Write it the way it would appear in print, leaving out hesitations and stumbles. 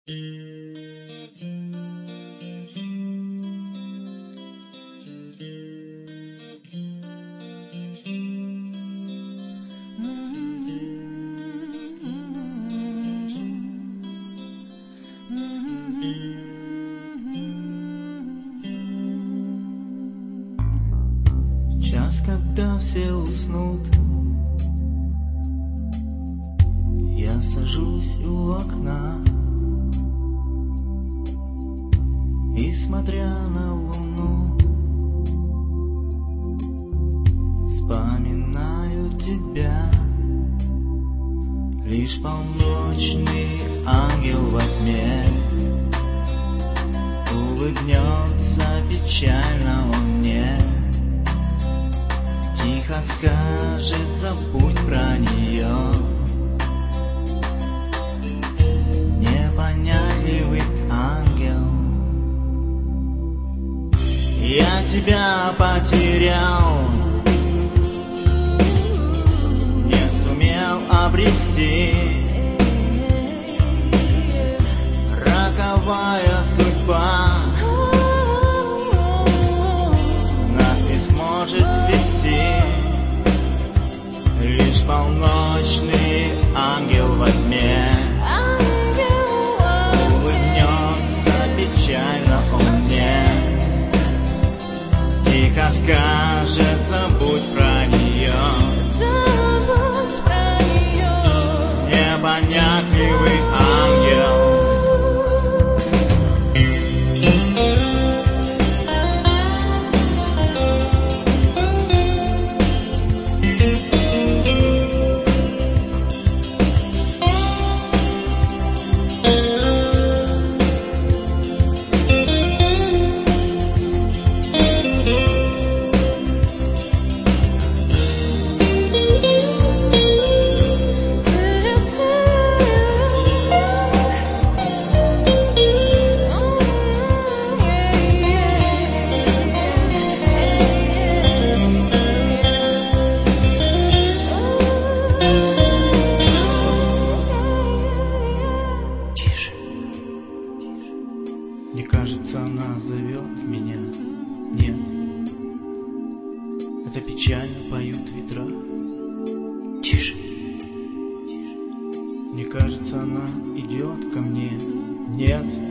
Час, когда все уснут, я сажусь у окна и, смотря на луну, вспоминаю тебя. Лишь полночный ангел во тьме улыбнется печально он мне, тихо скажет: забудь про нее. Непонятливый ангел, я тебя потерял, не сумел обрести. Роковая судьба нас не сможет свести. Лишь полночный ангел во тьме улыбнется печально он мне, тихо скажет: забудь про нее. Непонятливый ангел. Мне кажется, она зовет меня. Нет, это печально поют ветра. Тише. Мне кажется, она идет ко мне. Нет,